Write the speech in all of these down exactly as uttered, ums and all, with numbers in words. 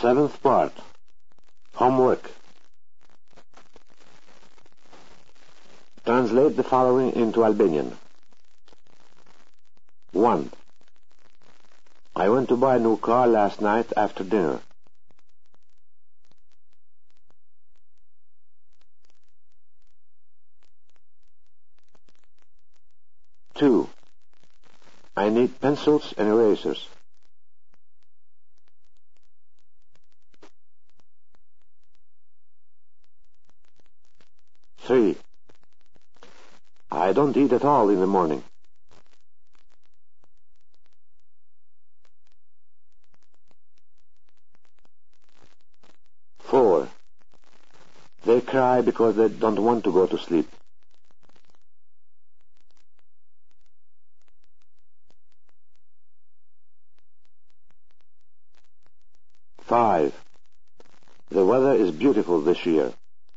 Seventh part. Homework. Translate the following into Albanian. one. I went to buy a new car last night after dinner. two. I need pencils and erasers. three. I don't eat at all in the morning. four. They cry because they don't want to go to sleep. five. The weather is beautiful this year.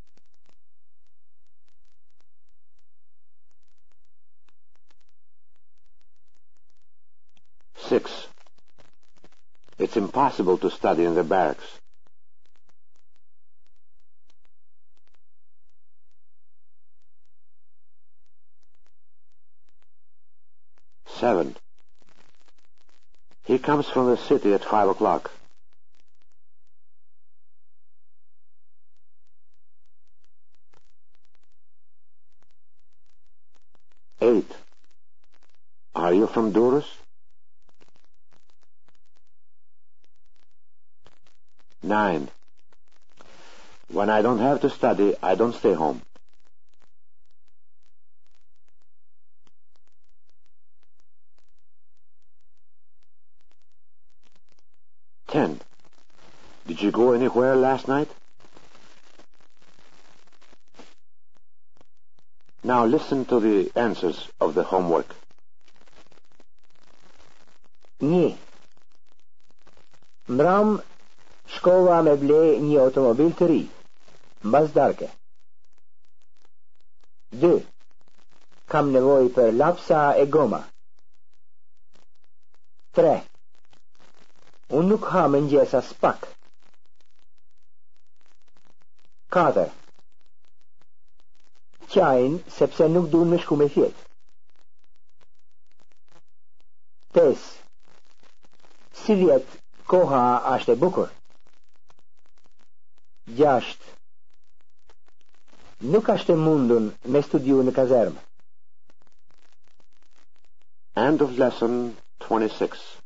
six. It's impossible to study in the barracks. seven. He comes from the city at five o'clock. eight. Are you from Durrës? nine. When I don't have to study, I don't stay home. ten. Did you go anywhere last night? Now listen to the answers of the homework. një. Mbram shkova me ble një automobil të ri, mbas darke. dy. Kam nevojë për lapsa e goma. tre. Unë nuk ha mëngjesa spak. katër. Qajin sepse nuk duhen me shku me fjet. pesë. Si vjet koha është e bukur. gjasht. Nuk është e mundun me studiu në kazermë. End of lesson twenty-six.